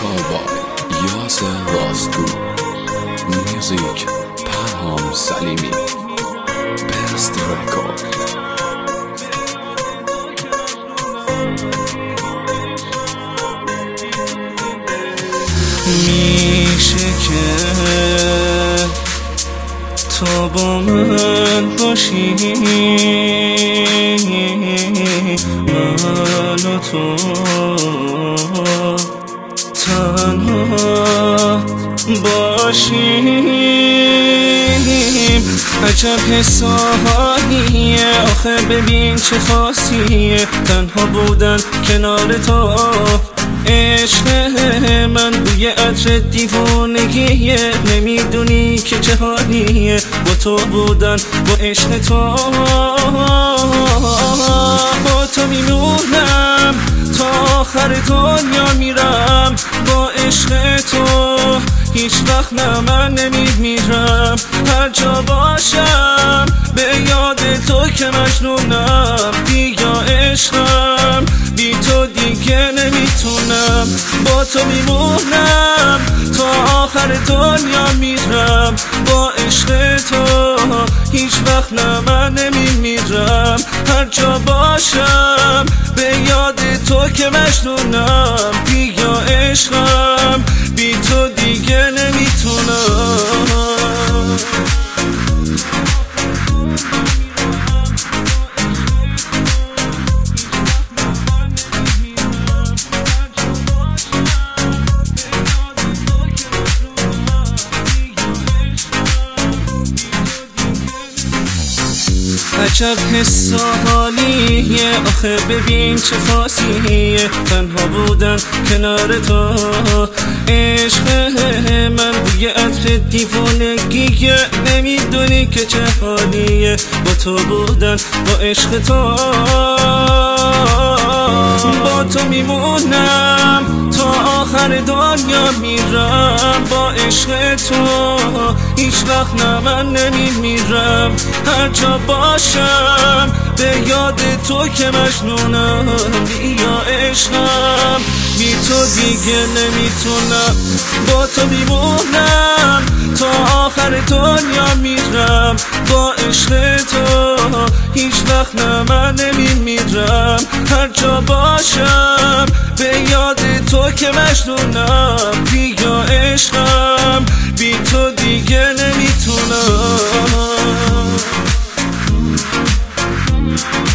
Vocal by Yasser Rastu. Music Parham Salimi. Best record. میشه که تو با من باشی، من و تو تنها باشیم. عجب حسابیه آخه، ببین چه خاصیه تنها بودن کنار تو. عشق من بوی عطر دیوانگیه، نمیدونی که چه حالیه با تو بودن، با عشق تو. با تو میمونم تا آخر دنیا میرم، با عشق تو هیچ وقت نه من نمیمیرم. هر جا باشم به یاد تو که مجنونم، بیا عشقم بی تو دیگه نمیتونم. با تو میمونم تا آخر دنیا میرم، با عشق تو هیچ وقت نه من نمیمیرم. هر جا باشم به یاد تو که مجنونم، بیا عشقم بی تو دیگه نمیتونم. عجب حس و حالیه آخه، ببین چه خاصیه تنها بودن کنار تو. عشق من بوی عطر دیوانگیه، نمیدونی که چه حالیه با تو بودن، با عشق تو. با تو میمونم تا آخر دنیا میرم، با عشق تو هیچ وقت نه من نمیمیرم. هر جا باشم به یاد تو که مجنونم، بیا عشقم بی تو دیگه نمیتونم. با تو میمونم تا آخر دنیا میرم، با عشق تو هیچ وقت نه من نمیمیرم. هر جا باشم به یاد تو که مجنونم، بیا عشقم بی تو دیگه نمیتونم.